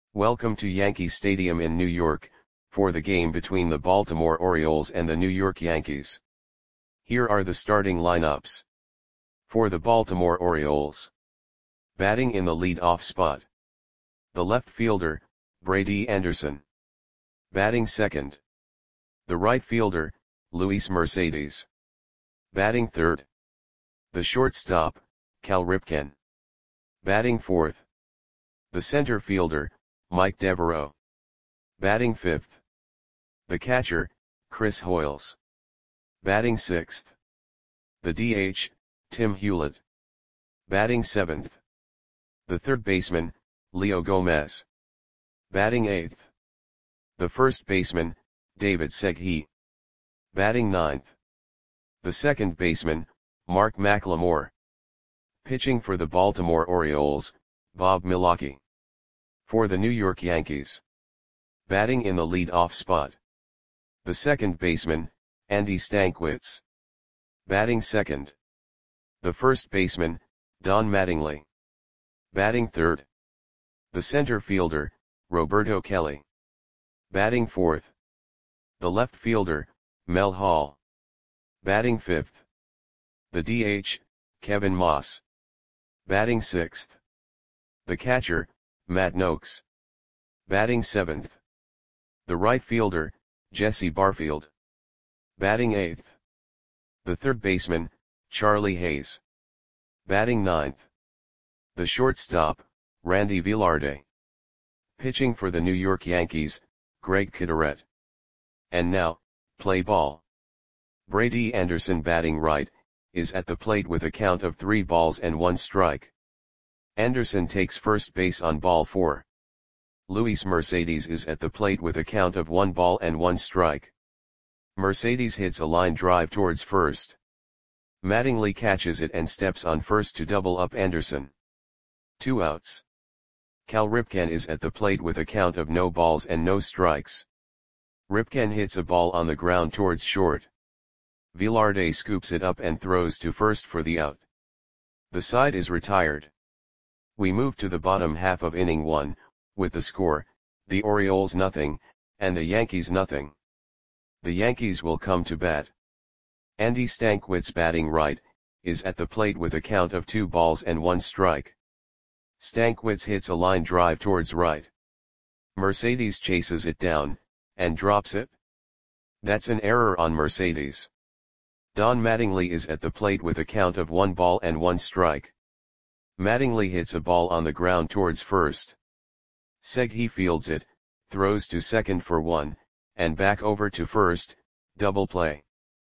Welcome to Yankee Stadium in New York, for the game between the Baltimore Orioles and the New York Yankees. Here are the starting lineups. For the Baltimore Orioles. Batting in the lead-off spot. The left fielder, Brady Anderson. Batting second. The right fielder, Luis Mercedes. Batting third. The shortstop, Cal Ripken. Batting fourth. The center fielder, Mike Devereaux. Batting fifth. The catcher, Chris Hoiles. Batting sixth. The DH, Tim Hewlett. Batting seventh. The third baseman, Leo Gomez. Batting eighth. The first baseman, David Segui. Batting ninth. The second baseman, Mark McLemore. Pitching for the Baltimore Orioles, Bob Milwaukee. For the New York Yankees. Batting in the lead-off spot. The second baseman, Andy Stankiewicz. Batting second. The first baseman, Don Mattingly. Batting third. The center fielder, Roberto Kelly. Batting fourth. The left fielder, Mel Hall. Batting fifth. The DH, Kevin Moss. Batting sixth. The catcher, Matt Noakes. Batting seventh. The right fielder, Jesse Barfield. Batting eighth. The third baseman, Charlie Hayes. Batting ninth. The shortstop, Randy Velarde. Pitching for the New York Yankees, Greg Kideret. And now, play ball. Brady Anderson batting right, is at the plate with a count of 3 balls and 1 strike. Anderson takes first base on ball 4. Luis Mercedes is at the plate with a count of 1 ball and 1 strike. Mercedes hits a line drive towards first. Mattingly catches it and steps on first to double up Anderson. 2 outs. Cal Ripken is at the plate with a count of no balls and no strikes. Ripken hits a ball on the ground towards short. Velarde scoops it up and throws to first for the out. The side is retired. We move to the bottom half of inning 1, with the score, the Orioles nothing, and the Yankees nothing. The Yankees will come to bat. Andy Stankiewicz batting right, is at the plate with a count of 2 balls and 1 strike. Stankiewicz hits a line drive towards right. Mercedes chases it down, and drops it. That's an error on Mercedes. Don Mattingly is at the plate with a count of 1 ball and 1 strike. Mattingly hits a ball on the ground towards first. Segui fields it, throws to second for 1, and back over to first, double play.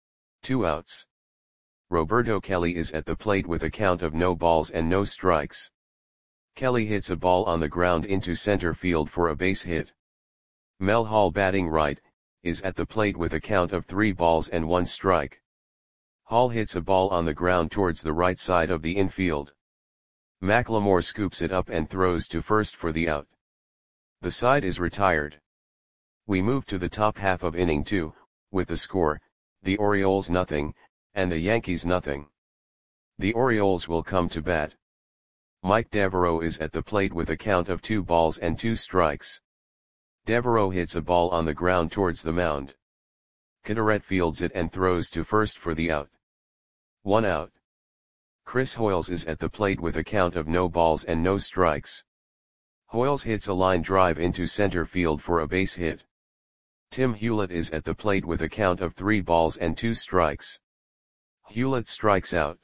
2 outs. Roberto Kelly is at the plate with a count of no balls and no strikes. Kelly hits a ball on the ground into center field for a base hit. Mel Hall batting right, is at the plate with a count of 3 balls and 1 strike. Hall hits a ball on the ground towards the right side of the infield. McLemore scoops it up and throws to first for the out. The side is retired. We move to the top half of inning 2, with the score, the Orioles nothing, and the Yankees nothing. The Orioles will come to bat. Mike Devereaux is at the plate with a count of 2 balls and 2 strikes. Devereaux hits a ball on the ground towards the mound. Kideret fields it and throws to first for the out. 1 out. Chris Hoiles is at the plate with a count of no balls and no strikes. Hoiles hits a line drive into center field for a base hit. Tim Hewlett is at the plate with a count of 3 balls and 2 strikes. Hewlett strikes out.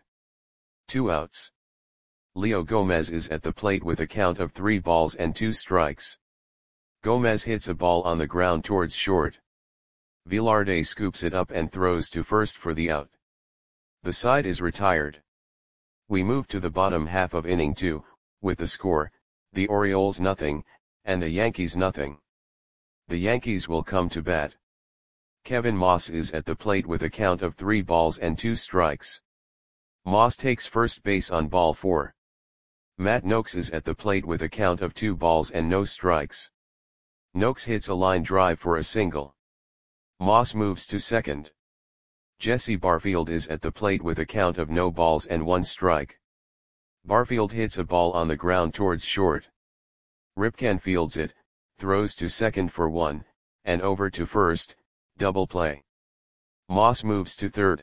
2 outs. Leo Gomez is at the plate with a count of 3 balls and 2 strikes. Gomez hits a ball on the ground towards short. Velarde scoops it up and throws to first for the out. The side is retired. We move to the bottom half of inning 2, with the score, the Orioles nothing, and the Yankees nothing. The Yankees will come to bat. Kevin Moss is at the plate with a count of 3 balls and 2 strikes. Moss takes first base on ball 4. Matt Noakes is at the plate with a count of 2 balls and no strikes. Noakes hits a line drive for a single. Moss moves to second. Jesse Barfield is at the plate with a count of no balls and 1 strike. Barfield hits a ball on the ground towards short. Ripken fields it, throws to second for 1, and over to first, double play. Moss moves to third.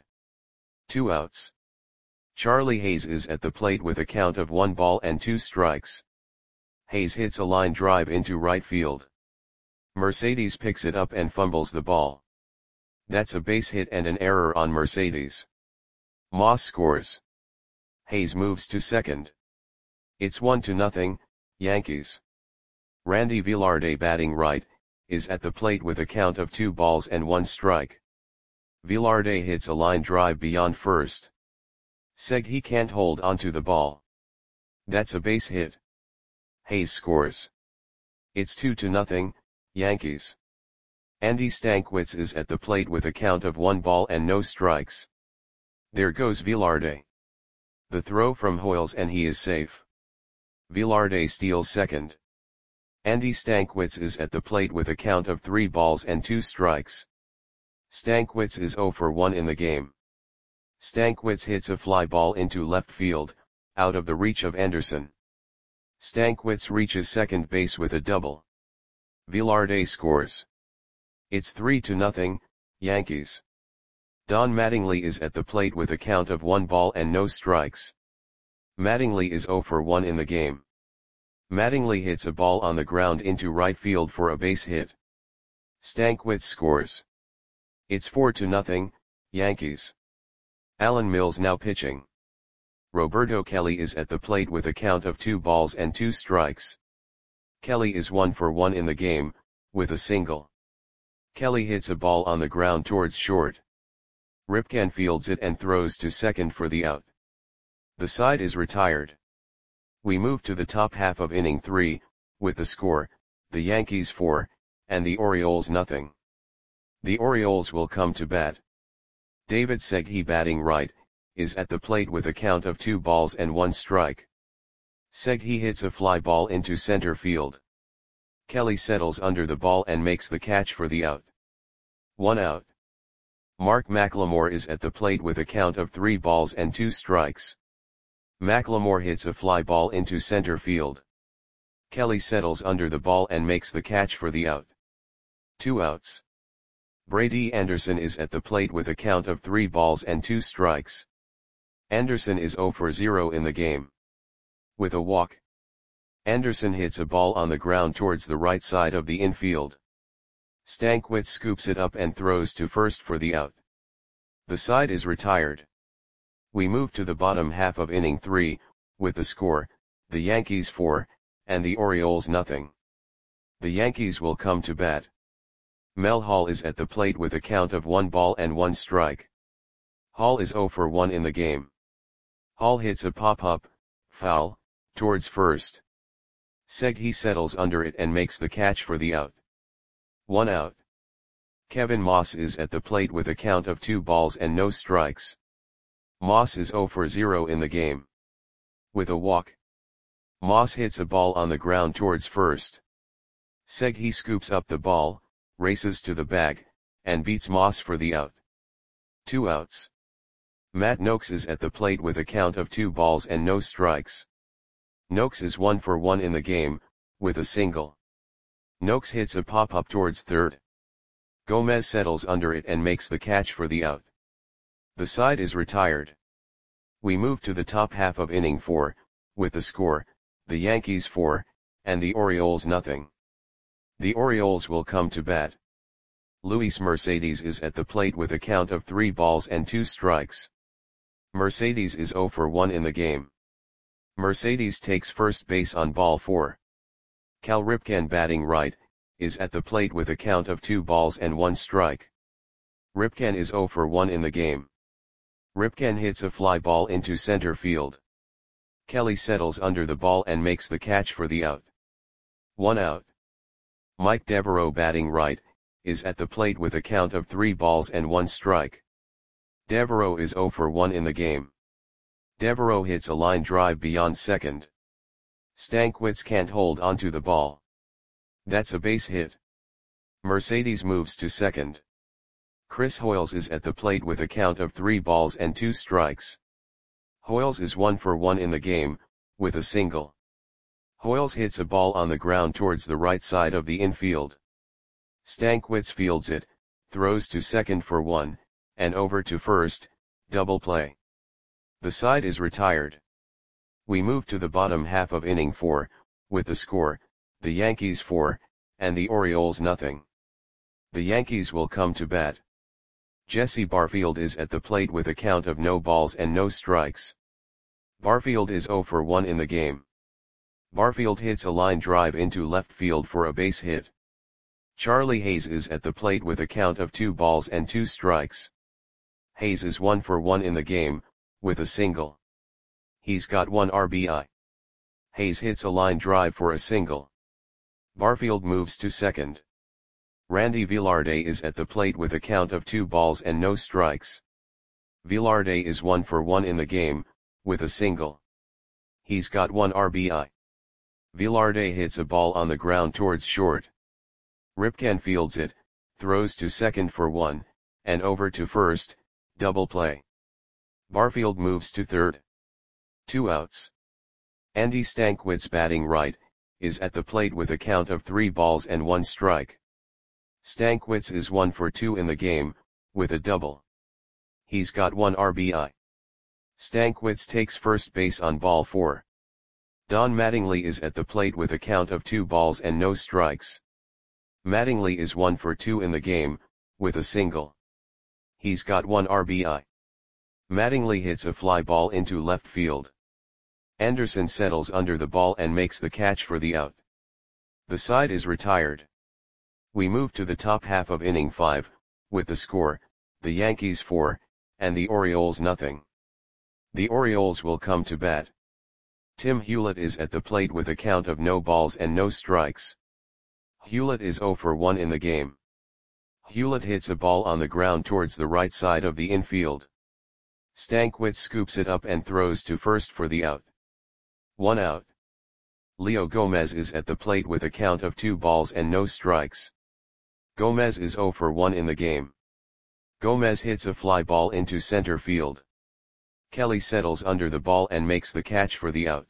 2 outs. Charlie Hayes is at the plate with a count of 1 ball and 2 strikes. Hayes hits a line drive into right field. Mercedes picks it up and fumbles the ball. That's a base hit and an error on Mercedes. Moss scores. Hayes moves to second. It's 1-0, Yankees. Randy Velarde, batting right, is at the plate with a count of 2 balls and 1 strike. Velarde hits a line drive beyond first. Segui can't hold onto the ball. That's a base hit. Hayes scores. It's 2-0, Yankees. Andy Stankiewicz is at the plate with a count of 1 ball and no strikes. There goes Velarde. The throw from Hoyles and he is safe. Velarde steals second. Andy Stankiewicz is at the plate with a count of 3 balls and 2 strikes. Stankiewicz is 0 for 1 in the game. Stankiewicz hits a fly ball into left field, out of the reach of Anderson. Stankiewicz reaches second base with a double. Velarde scores. It's 3-0, Yankees. Don Mattingly is at the plate with a count of 1 ball and no strikes. Mattingly is 0 for 1 in the game. Mattingly hits a ball on the ground into right field for a base hit. Stankiewicz scores. It's 4-0, Yankees. Alan Mills now pitching. Roberto Kelly is at the plate with a count of 2 balls and 2 strikes. Kelly is 1 for 1 in the game, with a single. Kelly hits a ball on the ground towards short. Ripken fields it and throws to second for the out. The side is retired. We move to the top half of inning 3, with the score, the Yankees 4, and the Orioles nothing. The Orioles will come to bat. David Segui, batting right, is at the plate with a count of 2 balls and 1 strike. Segui hits a fly ball into center field. Kelly settles under the ball and makes the catch for the out. 1 out. Mark McLemore is at the plate with a count of 3 balls and 2 strikes. McLemore hits a fly ball into center field. Kelly settles under the ball and makes the catch for the out. 2 outs. Brady Anderson is at the plate with a count of 3 balls and 2 strikes. Anderson is 0 for 0 in the game. With a walk. Anderson hits a ball on the ground towards the right side of the infield. Stankiewicz scoops it up and throws to first for the out. The side is retired. We move to the bottom half of inning 3, with the score, the Yankees 4, and the Orioles nothing. The Yankees will come to bat. Mel Hall is at the plate with a count of 1 ball and 1 strike. Hall is 0 for 1 in the game. Hall hits a pop-up, foul, towards first. Segui settles under it and makes the catch for the out. 1 out. Kevin Moss is at the plate with a count of 2 balls and no strikes. Moss is 0 for 0 in the game. With a walk. Moss hits a ball on the ground towards first. Segui scoops up the ball, races to the bag, and beats Moss for the out. 2 outs. Matt Noakes is at the plate with a count of 2 balls and no strikes. Noakes is 1 for 1 in the game, with a single. Noakes hits a pop-up towards third. Gomez settles under it and makes the catch for the out. The side is retired. We move to the top half of inning 4, with the score, the Yankees 4, and the Orioles nothing. The Orioles will come to bat. Luis Mercedes is at the plate with a count of 3 balls and 2 strikes. Mercedes is 0 for 1 in the game. Mercedes takes first base on ball 4. Cal Ripken, batting right, is at the plate with a count of 2 balls and 1 strike. Ripken is 0 for 1 in the game. Ripken hits a fly ball into center field. Kelly settles under the ball and makes the catch for the out. 1 out. Mike Devereaux, batting right, is at the plate with a count of 3 balls and 1 strike. Devereaux is 0 for 1 in the game. Devereaux hits a line drive beyond second. Stankiewicz can't hold onto the ball. That's a base hit. Mercedes moves to second. Chris Hoyles is at the plate with a count of 3 balls and 2 strikes. Hoyles is 1 for 1 in the game, with a single. Hoyles hits a ball on the ground towards the right side of the infield. Stankwitz fields it, throws to second for one, and over to first, double play. The side is retired. We move to the bottom half of inning 4, with the score, the Yankees 4, and the Orioles nothing. The Yankees will come to bat. Jesse Barfield is at the plate with a count of no balls and no strikes. Barfield is 0 for 1 in the game. Barfield hits a line drive into left field for a base hit. Charlie Hayes is at the plate with a count of 2 balls and 2 strikes. Hayes is 1 for 1 in the game, with a single. He's got 1 RBI. Hayes hits a line drive for a single. Barfield moves to second. Randy Velarde is at the plate with a count of 2 balls and no strikes. Velarde is 1 for 1 in the game, with a single. He's got 1 RBI. Velarde hits a ball on the ground towards short. Ripken fields it, throws to second for 1, and over to first, double play. Barfield moves to third. 2 outs. Andy Stankwitz, batting right, is at the plate with a count of 3 balls and 1 strike. Stankwitz is 1 for 2 in the game, with a double. He's got 1 RBI. Stankwitz takes first base on ball 4. Don Mattingly is at the plate with a count of 2 balls and no strikes. Mattingly is 1 for 2 in the game, with a single. He's got 1 RBI. Mattingly hits a fly ball into left field. Anderson settles under the ball and makes the catch for the out. The side is retired. We move to the top half of inning 5, with the score, the Yankees 4, and the Orioles nothing. The Orioles will come to bat. Tim Hewlett is at the plate with a count of no balls and no strikes. Hewlett is 0 for 1 in the game. Hewlett hits a ball on the ground towards the right side of the infield. Stankwitz scoops it up and throws to first for the out. 1 out. Leo Gomez is at the plate with a count of 2 balls and no strikes. Gomez is 0 for 1 in the game. Gomez hits a fly ball into center field. Kelly settles under the ball and makes the catch for the out.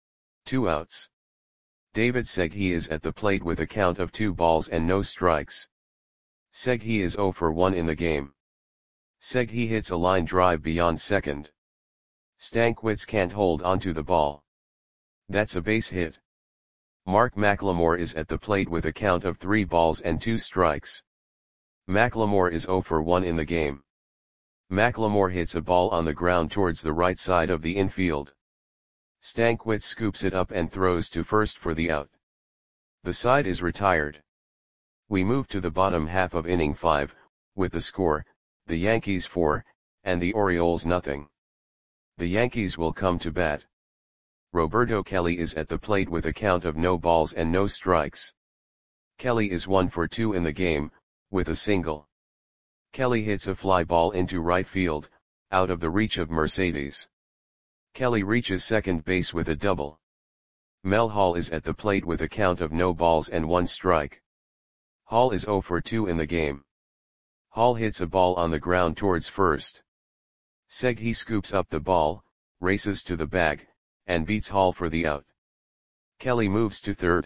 2 outs. David Segui is at the plate with a count of 2 balls and no strikes. Segui is 0 for 1 in the game. Segui hits a line drive beyond second. Stankwitz can't hold onto the ball. That's a base hit. Mark McLemore is at the plate with a count of 3 balls and 2 strikes. McLemore is 0 for 1 in the game. McLemore hits a ball on the ground towards the right side of the infield. Stankwitz scoops it up and throws to first for the out. The side is retired. We move to the bottom half of inning 5, with the score, the Yankees 4, and the Orioles nothing. The Yankees will come to bat. Roberto Kelly is at the plate with a count of no balls and no strikes. Kelly is 1 for 2 in the game, with a single. Kelly hits a fly ball into right field, out of the reach of Mercedes. Kelly reaches second base with a double. Mel Hall is at the plate with a count of no balls and 1 strike. Hall is 0 for 2 in the game. Hall hits a ball on the ground towards first. Segui scoops up the ball, races to the bag, and beats Hall for the out. Kelly moves to third.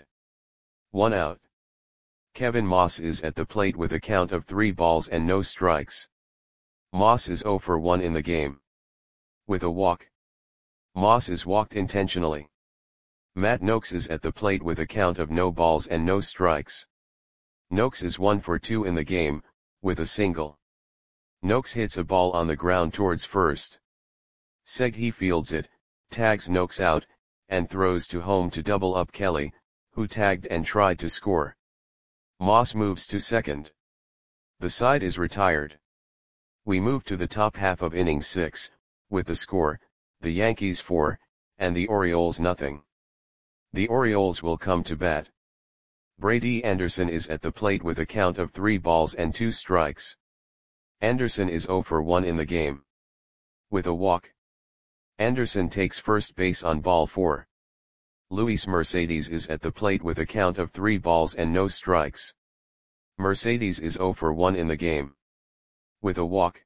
1 out. Kevin Moss is at the plate with a count of 3 balls and no strikes. Moss is 0 for 1 in the game. With a walk. Moss is walked intentionally. Matt Noakes is at the plate with a count of no balls and no strikes. Noakes is 1 for 2 in the game, with a single. Noakes hits a ball on the ground towards first. Segui fields it, tags Noakes out, and throws to home to double up Kelly, who tagged and tried to score. Moss moves to second. The side is retired. We move to the top half of inning 6, with the score, the Yankees 4, and the Orioles nothing. The Orioles will come to bat. Brady Anderson is at the plate with a count of 3 balls and 2 strikes. Anderson is 0 for 1 in the game. With a walk. Anderson takes first base on ball 4. Luis Mercedes is at the plate with a count of 3 balls and no strikes. Mercedes is 0 for 1 in the game. With a walk.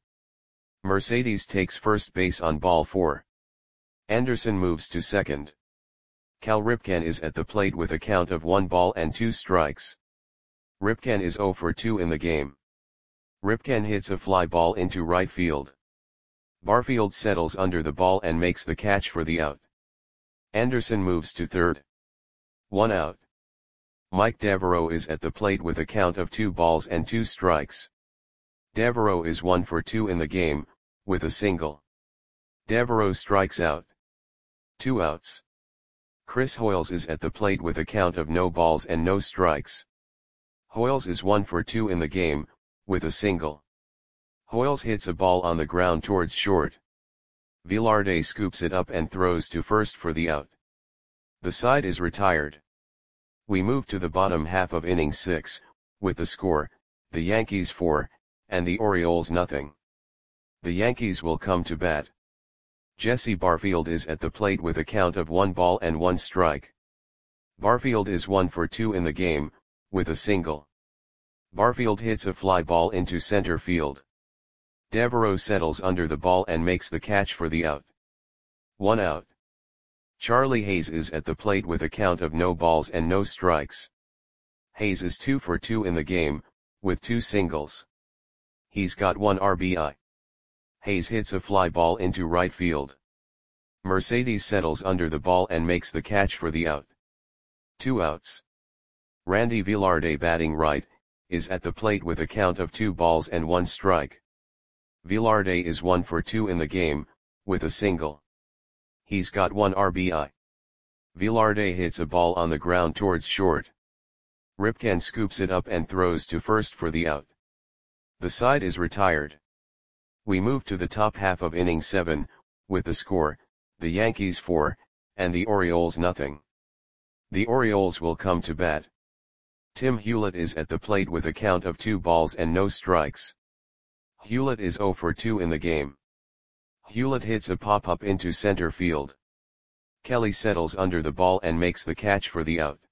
Mercedes takes first base on ball 4. Anderson moves to second. Cal Ripken is at the plate with a count of 1 ball and 2 strikes. Ripken is 0 for 2 in the game. Ripken hits a fly ball into right field. Barfield settles under the ball and makes the catch for the out. Anderson moves to third. 1 out. Mike Devereaux is at the plate with a count of 2 balls and 2 strikes. Devereaux is 1 for 2 in the game, with a single. Devereaux strikes out. 2 outs. Chris Hoiles is at the plate with a count of no balls and no strikes. Hoiles is 1 for 2 in the game, with a single. Hoiles hits a ball on the ground towards short. Velarde scoops it up and throws to first for the out. The side is retired. We move to the bottom half of inning 6, with the score, the Yankees 4, and the Orioles nothing. The Yankees will come to bat. Jesse Barfield is at the plate with a count of 1 ball and 1 strike. Barfield is 1 for 2 in the game, with a single. Barfield hits a fly ball into center field. Devereaux settles under the ball and makes the catch for the out. 1 out. Charlie Hayes is at the plate with a count of no balls and no strikes. Hayes is 2 for 2 in the game, with 2 singles. He's got 1 RBI. Hayes hits a fly ball into right field. Mercedes settles under the ball and makes the catch for the out. 2 outs. Randy Velarde, batting right, is at the plate with a count of 2 balls and 1 strike. Velarde is 1 for 2 in the game, with a single. He's got 1 RBI. Velarde hits a ball on the ground towards short. Ripken scoops it up and throws to first for the out. The side is retired. We move to the top half of inning 7, with the score, the Yankees 4, and the Orioles nothing. The Orioles will come to bat. Tim Hewlett is at the plate with a count of 2 balls and no strikes. Hewlett is 0 for 2 in the game. Hewlett hits a pop-up into center field. Kelly settles under the ball and makes the catch for the out.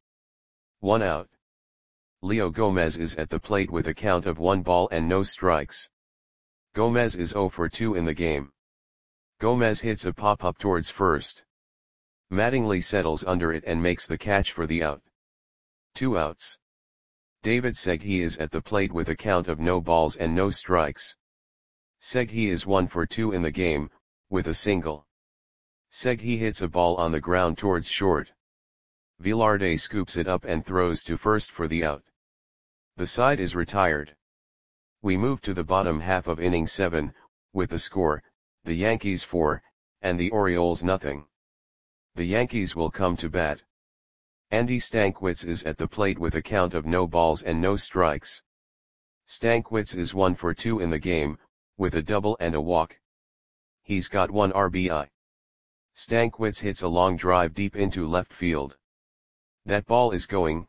1 out. Leo Gomez is at the plate with a count of 1 ball and no strikes. Gomez is 0 for 2 in the game. Gomez hits a pop-up towards first. Mattingly settles under it and makes the catch for the out. 2 outs. David Segui is at the plate with a count of no balls and no strikes. Segui is 1 for 2 in the game, with a single. Segui hits a ball on the ground towards short. Velarde scoops it up and throws to first for the out. The side is retired. We move to the bottom half of inning 7, with the score, the Yankees 4, and the Orioles nothing. The Yankees will come to bat. Andy Stankiewicz is at the plate with a count of no balls and no strikes. Stankiewicz is 1 for 2 in the game, with a double and a walk. He's got 1 RBI. Stankiewicz hits a long drive deep into left field. That ball is gone.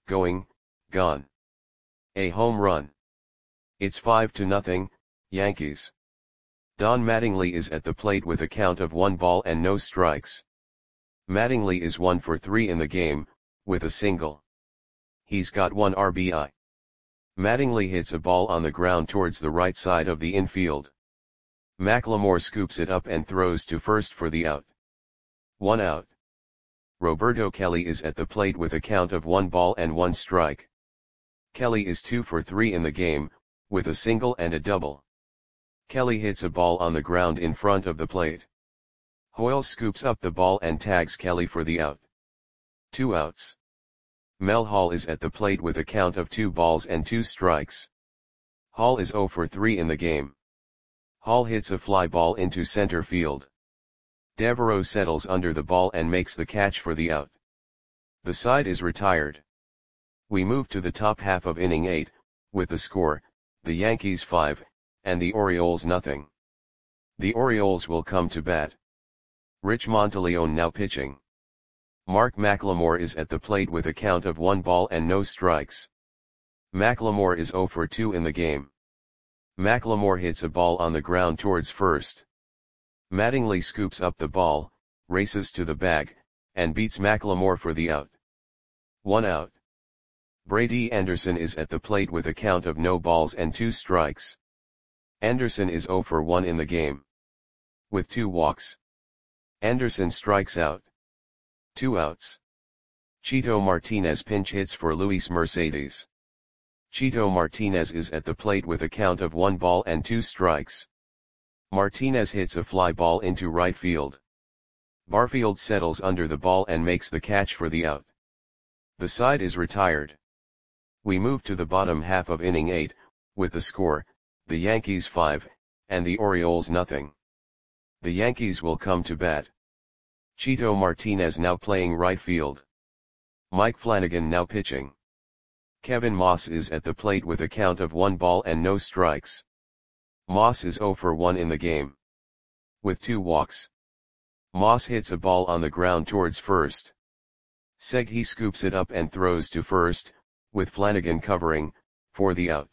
A home run. It's 5-0, Yankees. Don Mattingly is at the plate with a count of 1 ball and no strikes. Mattingly is 1 for 3 in the game, with a single. He's got 1 RBI. Mattingly hits a ball on the ground towards the right side of the infield. McLemore scoops it up and throws to first for the out. 1 out. Roberto Kelly is at the plate with a count of 1 ball and 1 strike. Kelly is 2 for 3 in the game, with a single and a double. Kelly hits a ball on the ground in front of the plate. Hoiles scoops up the ball and tags Kelly for the out. 2 outs. Mel Hall is at the plate with a count of 2 balls and 2 strikes. Hall is 0 for 3 in the game. Hall hits a fly ball into center field. Devereaux settles under the ball and makes the catch for the out. The side is retired. We move to the top half of inning 8, with the score, the Yankees 5, and the Orioles nothing. The Orioles will come to bat. Rich Monteleone now pitching. Mark McLemore is at the plate with a count of 1 ball and no strikes. McLemore is 0 for 2 in the game. McLemore hits a ball on the ground towards first. Mattingly scoops up the ball, races to the bag, and beats McLemore for the out. 1 out. Brady Anderson is at the plate with a count of no balls and 2 strikes. Anderson is 0 for 1 in the game. With 2 walks. Anderson strikes out. 2 outs. Chito Martinez pinch hits for Luis Mercedes. Chito Martinez is at the plate with a count of 1 ball and 2 strikes. Martinez hits a fly ball into right field. Barfield settles under the ball and makes the catch for the out. The side is retired. We move to the bottom half of inning 8, with the score, the Yankees 5, and the Orioles nothing. The Yankees will come to bat. Chito Martinez now playing right field. Mike Flanagan now pitching. Kevin Moss is at the plate with a count of 1 ball and no strikes. Moss is 0 for 1 in the game. With 2 walks. Moss hits a ball on the ground towards first. Segui scoops it up and throws to first, with Flanagan covering, for the out.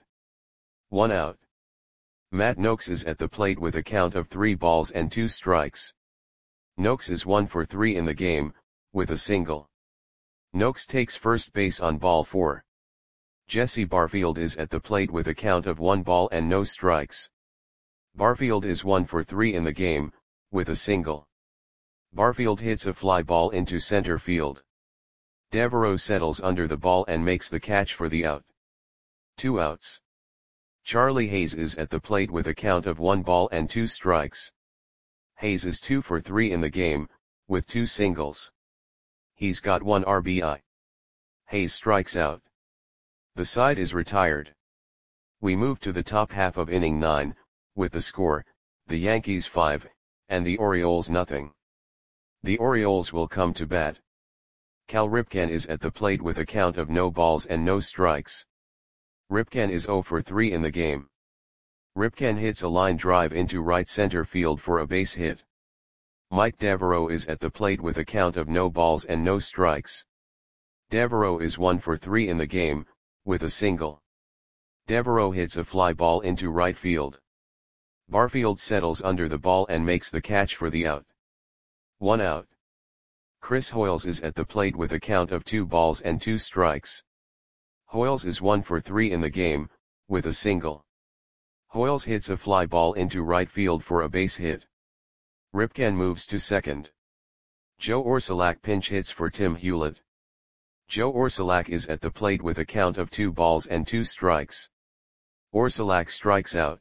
1 out. Matt Noakes is at the plate with a count of 3 balls and 2 strikes. Noakes is 1 for 3 in the game, with a single. Noakes takes first base on ball 4. Jesse Barfield is at the plate with a count of 1 ball and no strikes. Barfield is 1 for 3 in the game, with a single. Barfield hits a fly ball into center field. Devereaux settles under the ball and makes the catch for the out. 2 outs. Charlie Hayes is at the plate with a count of 1 ball and 2 strikes. Hayes is 2 for 3 in the game, with 2 singles. He's got 1 RBI. Hayes strikes out. The side is retired. We move to the top half of inning 9, with the score, the Yankees 5, and the Orioles nothing. The Orioles will come to bat. Cal Ripken is at the plate with a count of no balls and no strikes. Ripken is 0 for 3 in the game. Ripken hits a line drive into right center field for a base hit. Mike Devereaux is at the plate with a count of no balls and no strikes. Devereaux is 1 for 3 in the game, with a single. Devereaux hits a fly ball into right field. Barfield settles under the ball and makes the catch for the out. 1 out. Chris Hoiles is at the plate with a count of 2 balls and 2 strikes. Hoiles is 1 for 3 in the game, with a single. Hoiles hits a fly ball into right field for a base hit. Ripken moves to second. Joe Orsulak pinch hits for Tim Hewlett. Joe Orsulak is at the plate with a count of 2 balls and 2 strikes. Orsulak strikes out.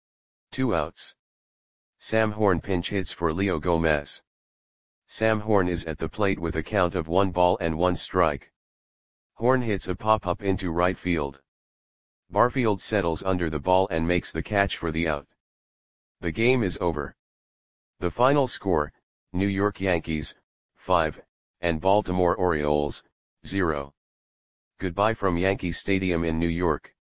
2 outs. Sam Horn pinch hits for Leo Gomez. Sam Horn is at the plate with a count of 1 ball and 1 strike. Horn hits a pop-up into right field. Barfield settles under the ball and makes the catch for the out. The game is over. The final score, New York Yankees, 5, and Baltimore Orioles, 0. Goodbye from Yankee Stadium in New York.